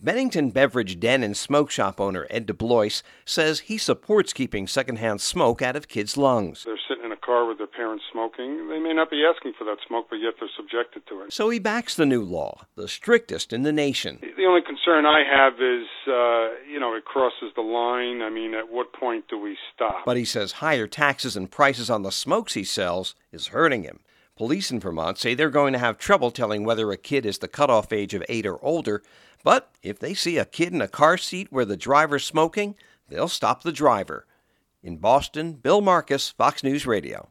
Bennington Beverage Den and Smoke Shop owner Ed DeBlois says he supports keeping secondhand smoke out of kids' lungs. They're sitting in a car with their parents smoking. They may not be asking for that smoke, but yet they're subjected to it. So he backs the new law, the strictest in the nation. The only concern I have is, it crosses the line. I mean, at what point do we stop? But he says higher taxes and prices on the smokes he sells is hurting him. Police in Vermont say they're going to have trouble telling whether a kid is the cutoff age of 8 or older, but if they see a kid in a car seat where the driver's smoking, they'll stop the driver. In Boston, Bill Marcus, Fox News Radio.